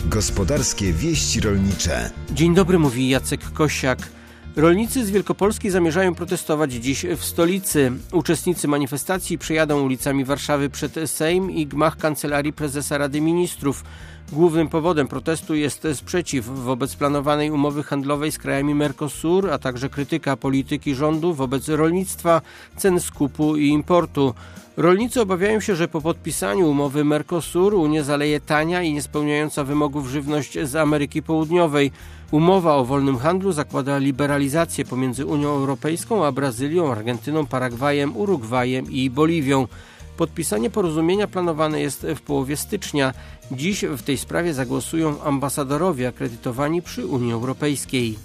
Gospodarskie wieści rolnicze. Dzień dobry, mówi Jacek Kosiak. Rolnicy z Wielkopolski zamierzają protestować dziś w stolicy. Uczestnicy manifestacji przejadą ulicami Warszawy przed Sejm i gmach Kancelarii Prezesa Rady Ministrów. Głównym powodem protestu jest sprzeciw wobec planowanej umowy handlowej z krajami Mercosur, a także krytyka polityki rządu wobec rolnictwa, cen skupu i importu. Rolnicy obawiają się, że po podpisaniu umowy Mercosur Unię zaleje tania i niespełniająca wymogów żywność z Ameryki Południowej. Umowa o wolnym handlu zakłada liberalizację pomiędzy Unią Europejską a Brazylią, Argentyną, Paragwajem, Urugwajem i Boliwią. Podpisanie porozumienia planowane jest w połowie stycznia. Dziś w tej sprawie zagłosują ambasadorowie akredytowani przy Unii Europejskiej.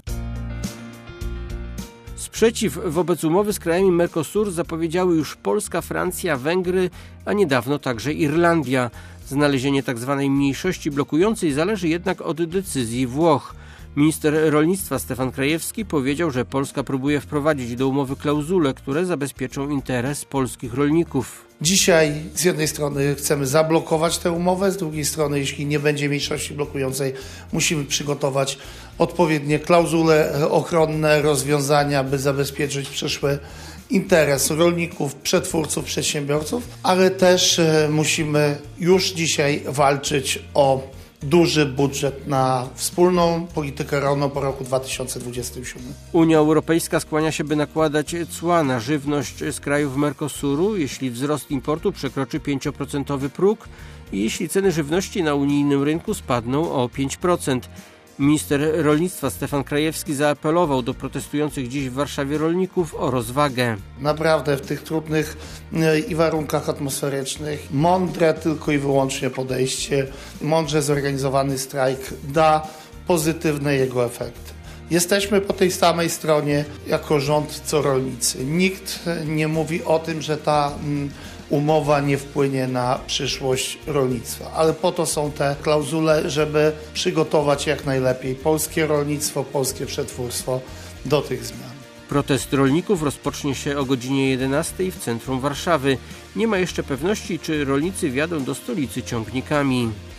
Sprzeciw wobec umowy z krajami Mercosur zapowiedziały już Polska, Francja, Węgry, a niedawno także Irlandia. Znalezienie tzw. mniejszości blokującej zależy jednak od decyzji Włoch. Minister rolnictwa Stefan Krajewski powiedział, że Polska próbuje wprowadzić do umowy klauzule, które zabezpieczą interes polskich rolników. Dzisiaj z jednej strony chcemy zablokować tę umowę, z drugiej strony, jeśli nie będzie mniejszości blokującej, musimy przygotować odpowiednie klauzule ochronne, rozwiązania, by zabezpieczyć przyszły interes rolników, przetwórców, przedsiębiorców, ale też musimy już dzisiaj walczyć o duży budżet na wspólną politykę rolną po roku 2027. Unia Europejska skłania się, by nakładać cła na żywność z krajów Mercosuru, jeśli wzrost importu przekroczy 5% próg i jeśli ceny żywności na unijnym rynku spadną o 5%. Minister rolnictwa Stefan Krajewski zaapelował do protestujących dziś w Warszawie rolników o rozwagę. Naprawdę w tych trudnych i warunkach atmosferycznych mądre tylko i wyłącznie podejście, mądrze zorganizowany strajk da pozytywne jego efekty. Jesteśmy po tej samej stronie jako rząd co rolnicy. Nikt nie mówi o tym, że ta umowa nie wpłynie na przyszłość rolnictwa, ale po to są te klauzule, żeby przygotować jak najlepiej polskie rolnictwo, polskie przetwórstwo do tych zmian. Protest rolników rozpocznie się o godzinie 11 w centrum Warszawy. Nie ma jeszcze pewności, czy rolnicy wjadą do stolicy ciągnikami.